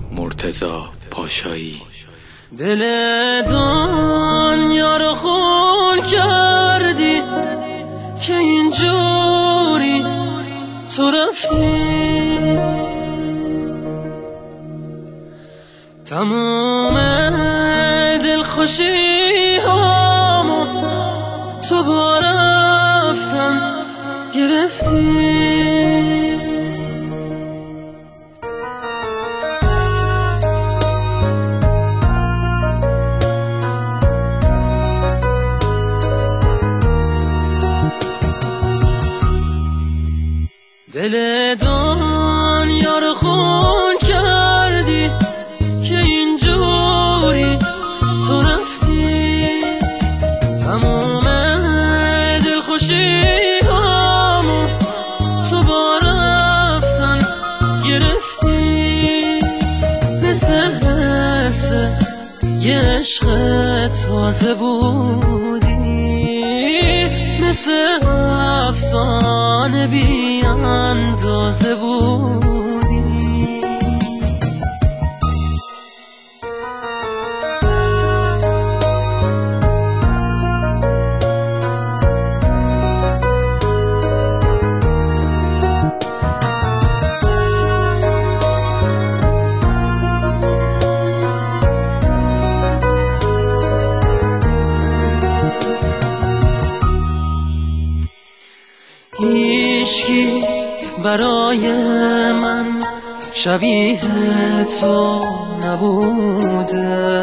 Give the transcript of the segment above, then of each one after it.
مرتضی پاشایی. دل دنیا رو خون کردی که اینجوری تو رفتی، تموم دلخوشی هامو تو با رفتن گرفتی. دل دنیا رو خون کردی که اینجوری تو رفتی، تموم دلخوشی هامو تو با رفتن گرفتی. مثل یه عشق تازه بودی، مثل افسانه بی اندازه بودی. هیچکی برای من شبیه تو نبوده،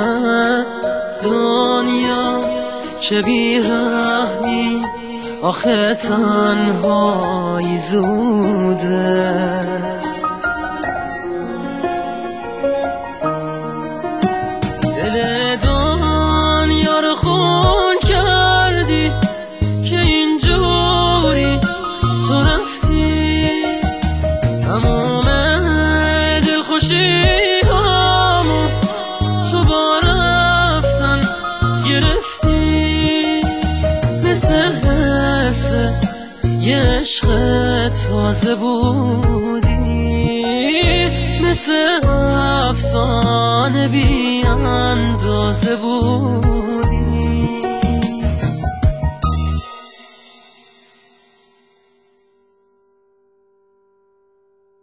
دنیا چه بیرحمی آخه تنهایی زوده. دل دنیا رو خون کردی که اینجوری تو رفتی، تموم دلخوشی هامو تو با رفتن گرفتی. مثل یه عشق تازه بودی، مثل افسانه بی اندازه بودی.